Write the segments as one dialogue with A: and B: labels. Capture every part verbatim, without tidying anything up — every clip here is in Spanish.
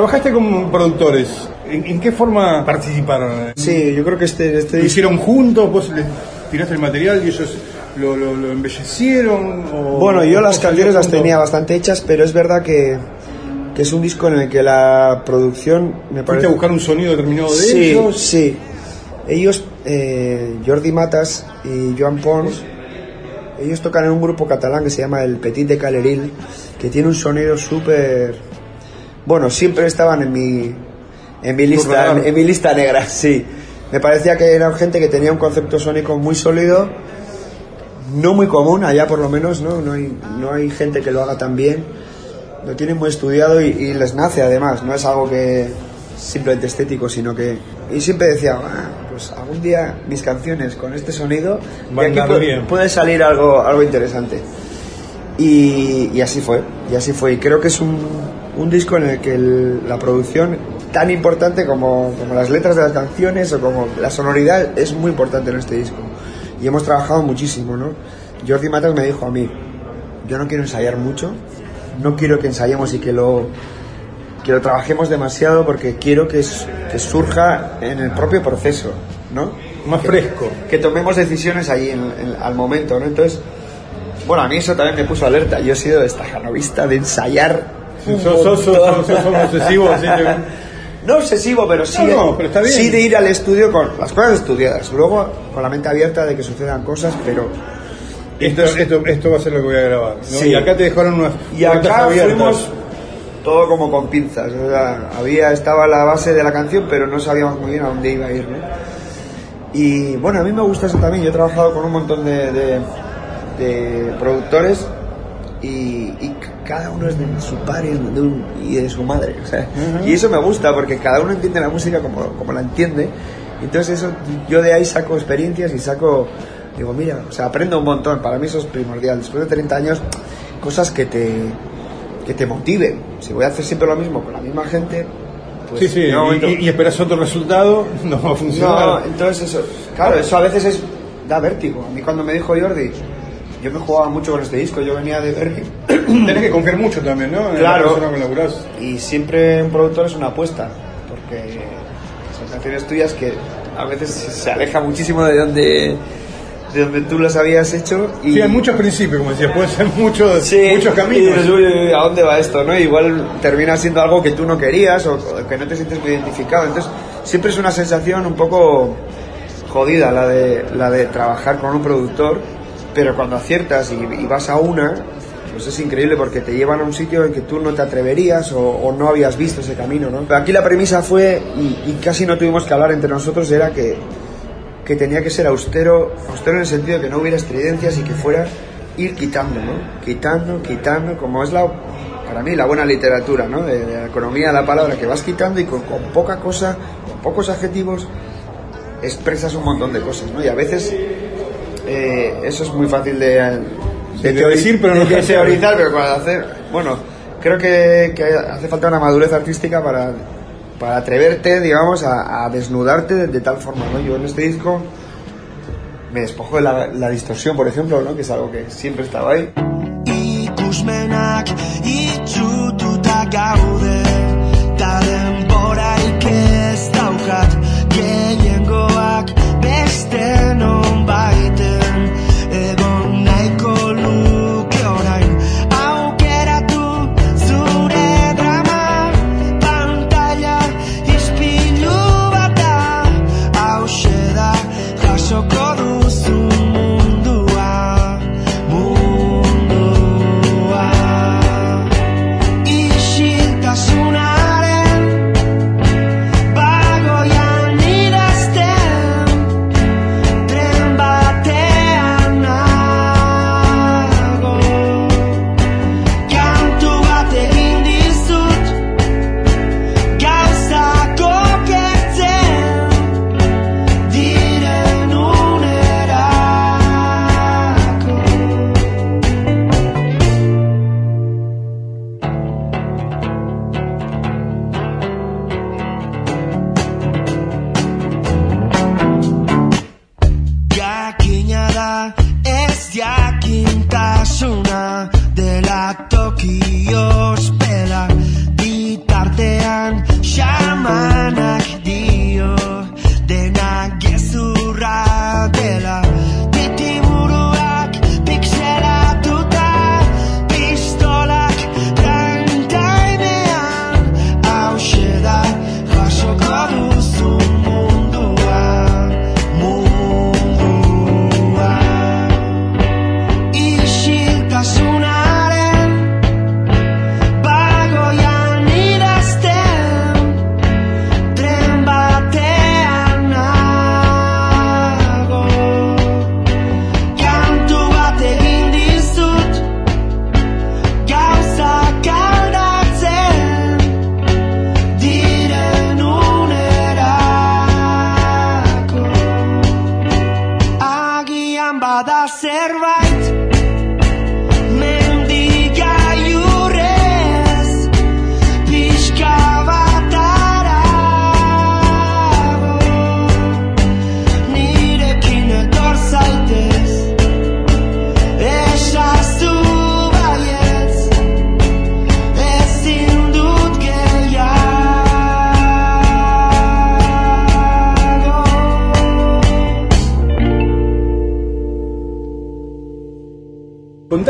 A: trabajaste con productores. ¿En, en qué forma participaron?
B: Sí, yo creo que este... este
A: ¿Lo hicieron juntos? ¿Vos les tiraste el material y ellos lo, lo, lo embellecieron? O,
B: bueno, yo las canciones las
A: juntos?
B: tenía bastante hechas, pero es verdad que, que es un disco en el que la producción me parece...
A: ¿Fuiste a buscar un sonido determinado de
B: sí,
A: ellos?
B: Sí, ellos, eh, Jordi Matas y Joan Pons, ellos tocan en un grupo catalán que se llama el Petit de Caleril, que tiene un sonido súper... Bueno, siempre estaban en mi, en mi lista, en, en mi lista negra, sí. Me parecía que era gente que tenía un concepto sónico muy sólido, no muy común, allá por lo menos, ¿no? No hay, no hay gente que lo haga tan bien, lo tienen muy estudiado y, y les nace además, no es algo que simplemente estético, sino que... Y siempre decía, ah, pues algún día mis canciones con este sonido, de aquí puede, puede salir algo, algo interesante. Y, y así fue, y así fue. Y creo que es un, un disco en el que el, la producción, tan importante como, como las letras de las canciones o como la sonoridad, es muy importante en este disco. Y hemos trabajado muchísimo, ¿no? Jordi Matas me dijo a mí, yo no quiero ensayar mucho, no quiero que ensayemos y que lo, que lo trabajemos demasiado, porque quiero que, que surja en el propio proceso, ¿no?
A: Más
B: que,
A: fresco.
B: Que tomemos decisiones allí en, en, al momento, ¿no? Entonces, bueno, a mí eso también me puso alerta. Yo he sido estajanovista de ensayar.
A: Sí, sos, sos, sos, sos un obsesivo, ¿sí?
B: No obsesivo, pero sí,
A: no, no, pero está bien.
B: Sí de ir al estudio con las cosas estudiadas. Luego, con la mente abierta de que sucedan cosas, pero...
A: Esto,
B: entonces,
A: esto, esto va a ser lo que voy a grabar, ¿no?
B: Sí.
A: Y acá te dejaron unas
B: y acá fuimos todo como con pinzas, o sea, había, estaba la base de la canción, pero no sabíamos muy bien a dónde iba a ir, ¿no? Y bueno, a mí me gusta eso también. Yo he trabajado con un montón de, de, de productores y, y cada uno es de su padre de un, y de su madre, o sea, uh-huh. Y eso me gusta porque cada uno entiende la música como, como la entiende. Entonces eso, yo de ahí saco experiencias y saco, digo, mira, o sea, aprendo un montón. Para mí eso es primordial. Después de treinta años, cosas que te, que te motiven. Si voy a hacer siempre lo mismo con la misma gente, pues...
A: Sí, sí, momento... y, y esperas otro resultado, no va a funcionar.
B: No, entonces eso, claro, eso a veces es, da vértigo. A mí cuando me dijo Jordi, yo me jugaba mucho con este disco, yo venía de Berkeley.
A: Tenés que confiar mucho también, ¿no? En
B: claro,
A: la con la
B: y siempre un productor es una apuesta, porque son canciones tuyas que a veces se aleja muchísimo de donde, de donde tú las habías hecho. Y...
A: Sí, hay muchos principios, como decías, pueden ser muchos,
B: sí,
A: muchos caminos.
B: Y dices, uy, ¿a dónde va esto? ¿No? Igual termina siendo algo que tú no querías o, o que no te sientes muy identificado. Entonces, siempre es una sensación un poco jodida la de, la de trabajar con un productor, pero cuando aciertas y, y vas a una, pues es increíble porque te llevan a un sitio en que tú no te atreverías o, o no habías visto ese camino, ¿no? Pero aquí la premisa fue, y, y casi no tuvimos que hablar entre nosotros, era que, que tenía que ser austero, austero en el sentido de que no hubiera estridencias y que fuera ir quitando, ¿no? Quitando, quitando, como es la, para mí, la buena literatura, ¿no? De, de la economía de la palabra, que vas quitando y con, con poca cosa, con pocos adjetivos, expresas un montón de cosas, ¿no? Y a veces eh, eso es muy fácil de, de,
A: de teori- decir, pero no
B: de, de teorizar, pero para hacer, bueno, creo que, que hace falta una madurez artística para, para atreverte, digamos, a, a desnudarte de, de tal forma, ¿no? Yo en este disco me despojo de la, la distorsión, por ejemplo, ¿no? Que es algo que siempre estaba ahí.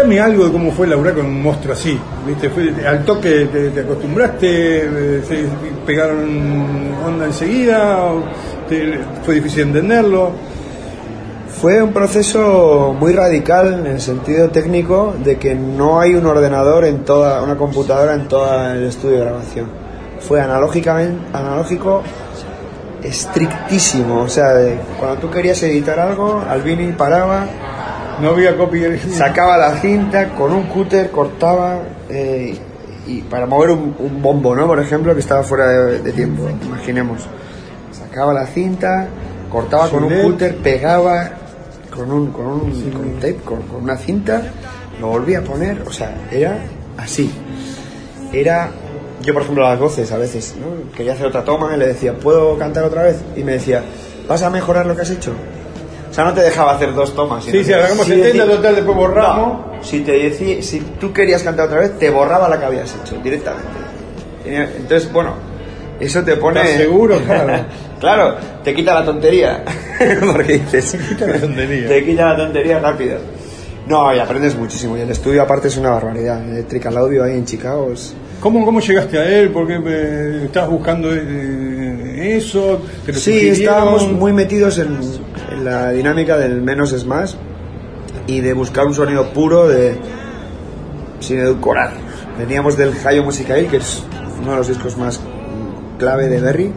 A: contame algo de cómo fue laburar con un monstruo así, ¿viste? Fue, al toque te, te acostumbraste, se pegaron onda enseguida, te, fue difícil entenderlo.
B: Fue un proceso muy radical en el sentido técnico de que no hay un ordenador en toda, una computadora en todo el estudio de grabación. Fue analógicamente, analógico estrictísimo, o sea, de, cuando tú querías editar algo, Albini paraba,
A: no había copia,
B: sacaba la cinta con un cúter, cortaba eh, y para mover un, un bombo, ¿no? Por ejemplo, que estaba fuera de, de tiempo, imaginemos, sacaba la cinta, cortaba con un cúter, pegaba con un, con un, sí, con un tape, con, con una cinta, lo volvía a poner, o sea, era así, era. Yo, por ejemplo, las voces a veces, ¿no? Quería hacer otra toma y le decía, ¿puedo cantar otra vez? Y me decía, ¿vas a mejorar lo que has hecho? O sea, no te dejaba hacer dos tomas.
A: Sí, si hagamos si setenta, total, después borramos.
B: No, si, te decía, si tú querías cantar otra vez, te borraba la que habías hecho directamente. Entonces, bueno, eso te pone...
A: ¿Estás seguro? Claro.
B: Claro, te quita la tontería. Porque dices...
A: Te quita la tontería.
B: Te quita la tontería rápido. No, y aprendes muchísimo. Y el estudio, aparte, es una barbaridad. Electrical Audio ahí en Chicago es...
A: ¿Cómo, ¿Cómo llegaste a él? ¿Por qué eh, estabas buscando eh, eso? ¿Te lo
B: sí,
A: sugirieron?
B: Estábamos muy metidos en, en la dinámica del menos es más y de buscar un sonido puro de sin edulcorar. Veníamos del Hayo Musicail, que es uno de los discos más clave de Berry,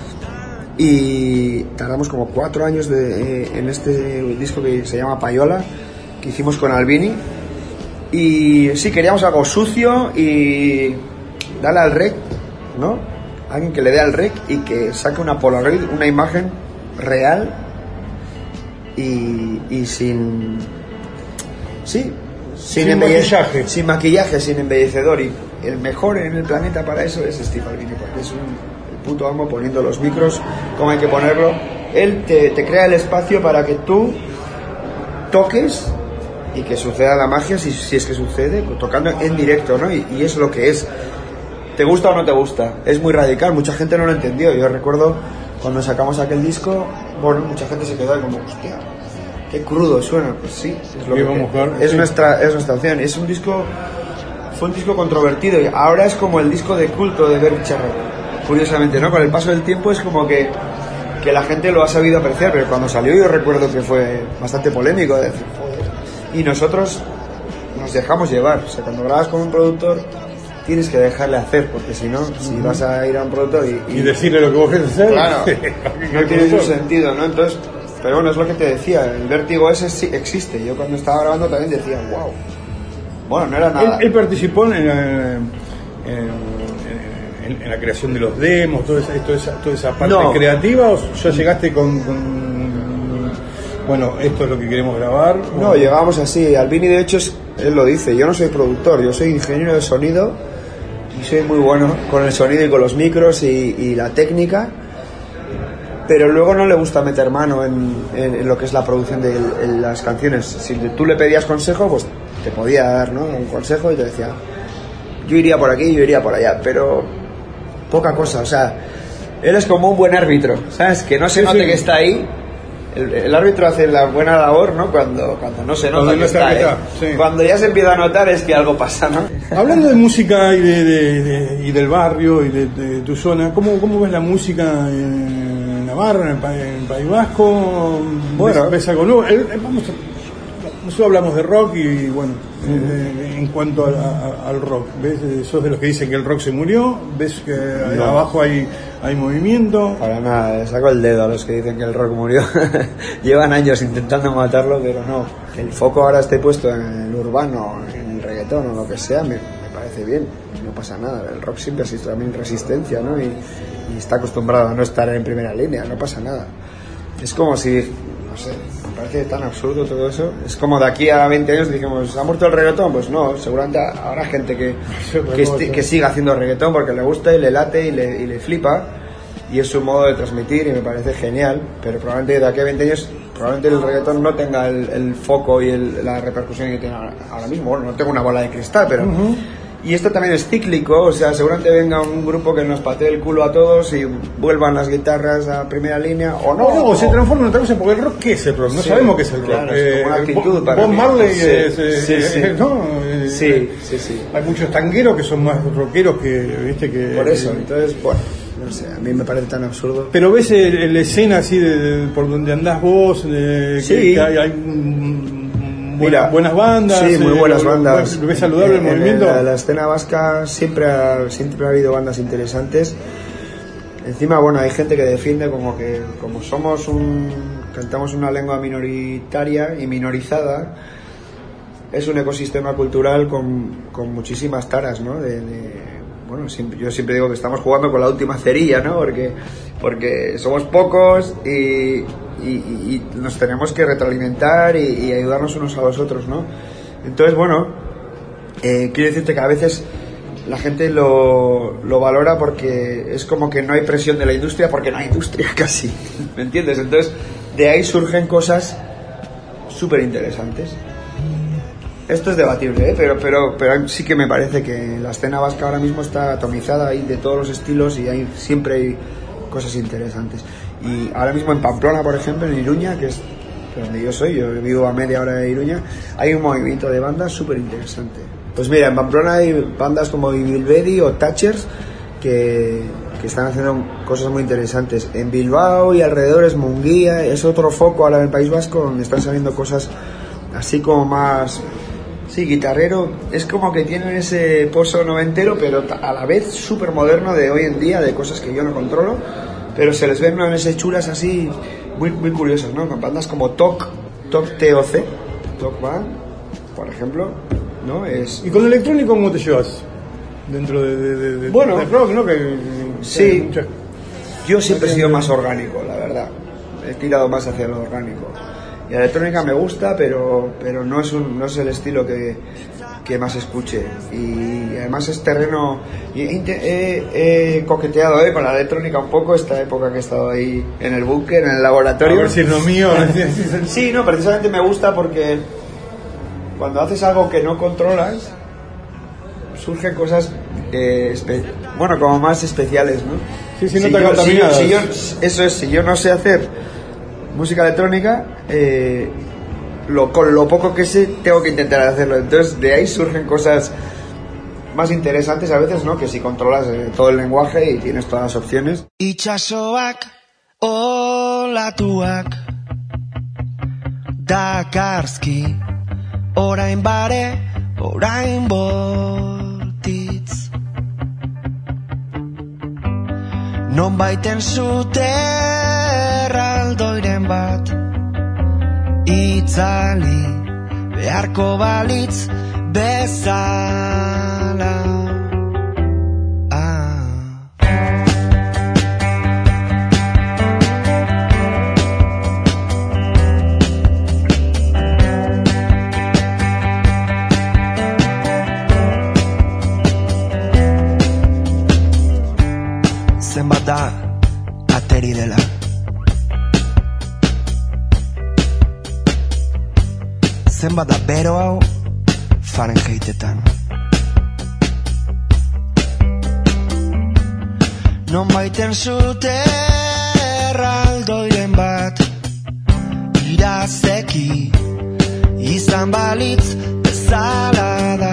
B: y tardamos como cuatro años de, eh, en este disco que se llama Payola, que hicimos con Albini. Y sí, queríamos algo sucio y darle al rec, ¿no? Alguien que le dé al rec y que saque una Polaroid, una imagen real y, y sin... Sí, sin,
A: sin
B: embelle-
A: maquillaje.
B: Sin maquillaje, sin embellecedor. Y el mejor en el planeta para eso es Steve Albini, porque es un, el puto amo poniendo los micros como hay que ponerlo. Él te, te crea el espacio para que tú toques y que suceda la magia, si, si es que sucede, tocando en directo, ¿no? Y, y es lo que es. ¿Te gusta o no te gusta? Es muy radical, mucha gente no lo entendió. Yo recuerdo cuando sacamos aquel disco, bueno, mucha gente se quedó ahí como, hostia, qué crudo suena. Pues sí, es lo que, que es, nuestra, es nuestra opción. Es un disco, fue un disco controvertido y ahora es como el disco de culto de Berry Charro. Curiosamente, ¿no? Con el paso del tiempo es como que que la gente lo ha sabido apreciar, pero cuando salió yo recuerdo que fue bastante polémico, de decir, y nosotros nos dejamos llevar. O sea, cuando grabas con un productor tienes que dejarle hacer, porque si no, si uh-huh. vas a ir a un productor y, y,
A: y decirle lo que vos querés hacer,
B: claro, no tiene su sentido, ¿no? Entonces, pero bueno, es lo que te decía, el vértigo ese sí existe. Yo cuando estaba grabando también decía, wow, bueno, no era nada.
A: Él, él participó en, en, en, en la creación de los demos, toda esa, toda esa, toda esa parte no. creativa, o ya llegaste con, con bueno, esto es lo que queremos grabar?
B: No, llegamos así. Albini, de hecho, es, él lo dice, yo no soy productor, yo soy ingeniero de sonido y soy muy bueno con el sonido y con los micros y, y la técnica, pero luego no le gusta meter mano en, en, en lo que es la producción de en las canciones. Si tú le pedías consejo, pues te podía dar, ¿no?, un consejo y te decía, yo iría por aquí, yo iría por allá, pero poca cosa. O sea, él es como un buen árbitro, ¿sabes? Que no se sí, note sí. que está ahí. El, el árbitro hace la buena labor, ¿no? Cuando, cuando no se nota cuando que está, está, sí. Cuando ya se empieza a notar es que algo pasa, ¿no?
A: Hablando de música y, de, de, de, y del barrio y de, de tu zona, ¿cómo, cómo ves la música en Navarra, en el, pa, en el País Vasco?
B: Bueno,
A: ¿Ves, ves algo nuevo? El, el, vamos a, nosotros hablamos de rock y bueno, uh-huh. eh, en cuanto a, a, al rock, ¿ves? Sos de los que dicen que el rock se murió, ves que no. abajo hay, hay movimiento.
B: Para nada, le saco el dedo a los que dicen que el rock murió. Llevan años intentando matarlo, pero no. Que el foco ahora esté puesto en el urbano, en el reggaetón o lo que sea, me, me parece bien, no pasa nada. El rock siempre ha sido también resistencia, ¿no? Y, y está acostumbrado a no estar en primera línea, no pasa nada. Es como si, no sé, me parece tan absurdo todo eso. Es como de aquí a veinte años dijimos, ¿ha muerto el reggaetón? Pues no, seguramente habrá gente que, que, esti- que siga haciendo reggaetón porque le gusta y le late y le, y le flipa y es su modo de transmitir y me parece genial, pero probablemente de aquí a veinte años probablemente el reggaetón no tenga el, el foco y el, la repercusión que tiene ahora mismo. Bueno, no tengo una bola de cristal, pero uh-huh. y esto también es cíclico, o sea, seguramente venga un grupo que nos patee el culo a todos y vuelvan las guitarras a primera línea, o no.
A: O no, o se transforma en otra cosa, porque el rock, ¿qué es el rock? No sí, sabemos qué es el rock.
B: Claro,
A: eh,
B: es como una actitud para
A: Bob
B: mí.
A: Marley
B: Sí,
A: es, eh,
B: sí, sí.
A: Eh, ¿no? Eh,
B: Sí, sí, sí.
A: Hay muchos tangueros que son más rockeros que, viste, que...
B: Por eso, entonces, bueno, no sé, a mí me parece tan absurdo.
A: Pero ves la escena así de, de, por donde andás vos, de,
B: sí.
A: que, que hay, hay un, buena,
B: Mira,
A: buenas bandas.
B: Sí, muy buenas eh, bandas.
A: ¿Ves saludable el
B: en,
A: movimiento?
B: En la, la escena vasca siempre ha, siempre ha habido bandas interesantes. Encima, bueno, hay gente que defiende como que como somos un... cantamos una lengua minoritaria y minorizada, es un ecosistema cultural con, con muchísimas taras, ¿no? De, de, bueno, siempre, yo siempre digo que estamos jugando con la última cerilla, ¿no? Porque, porque somos pocos y, y, y nos tenemos que retroalimentar y, y ayudarnos unos a los otros, ¿no? Entonces, bueno, eh, quiero decirte que a veces la gente lo, lo valora porque es como que no hay presión de la industria, porque no hay industria casi, ¿me entiendes? Entonces, de ahí surgen cosas súper interesantes. Esto es debatible, ¿eh? pero, pero, pero sí que me parece que la escena vasca ahora mismo está atomizada ahí de todos los estilos y hay, siempre hay cosas interesantes. Y ahora mismo en Pamplona, por ejemplo, en Iruña, que es donde yo soy, yo vivo a media hora de Iruña, hay un movimiento de bandas súper interesante. Pues mira, en Pamplona hay bandas como Bilbedi o Thatchers que, que están haciendo cosas muy interesantes. En Bilbao y alrededores, Munguía, es otro foco ahora en el País Vasco donde están saliendo cosas así como más... Sí, guitarrero, es como que tienen ese pozo noventero, pero a la vez súper moderno de hoy en día, de cosas que yo no controlo, pero se les ven unas hechuras así muy, muy curiosas, ¿no? Con bandas como T O C, T O C T O C, T O C Band, por ejemplo, ¿no? Es...
A: ¿Y con el electrónico cómo te llevas? Dentro de, de, de, de
B: bueno,
A: de rock, ¿no? Que,
B: sí,
A: muchas...
B: yo siempre he sido más orgánico, la verdad, he tirado más hacia lo orgánico. Y la electrónica me gusta, pero, pero no, es un, no es el estilo que, que más escuche. Y además es terreno... He, he, he coqueteado ¿eh? con la electrónica un poco esta época que he estado ahí en el búnker, en el laboratorio.
A: A ver si es lo mío.
B: Sí, no, precisamente me gusta porque cuando haces algo que no controlas, surgen cosas, eh, espe- bueno, como más especiales, ¿no?
A: Sí, sí, no
B: si
A: te
B: yo,
A: contaminas.
B: Si yo, si yo, eso es, si yo no sé hacer música electrónica, eh, lo, con lo poco que sé tengo que intentar hacerlo. Entonces de ahí surgen cosas más interesantes a veces, ¿no? Que si controlas eh, todo el lenguaje y tienes todas las opciones.
C: Itxasoak olatuak dakarzki orain bare orain bortitz nonbaiten zute erraldoiren bat itzali beharko balitz bezala. Ah. Zenbat da ateri dela zenbat da bero hau Fahrenheitetan nonbaiten zute erraldoiren bat irazeki izan balitz bezala da.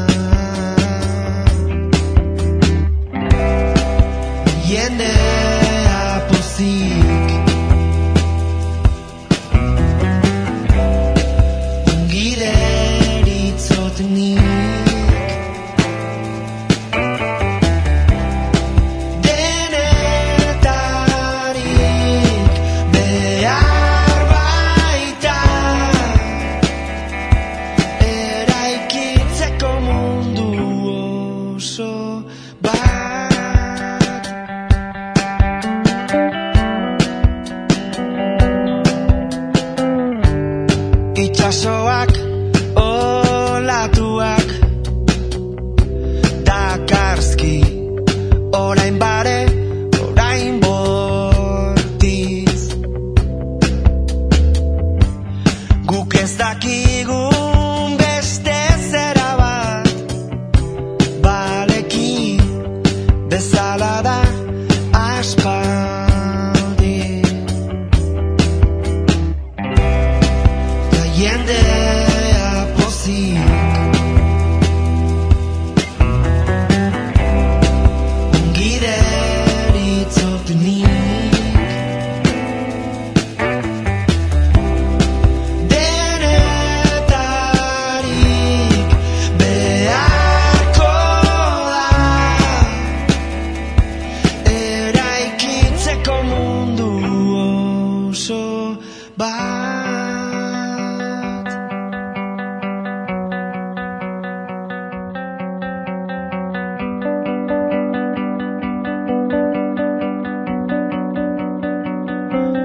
C: Jendea pozik ongi deritzot nik denetarik behar baita eraikitzeko mundu oso bat.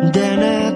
C: dena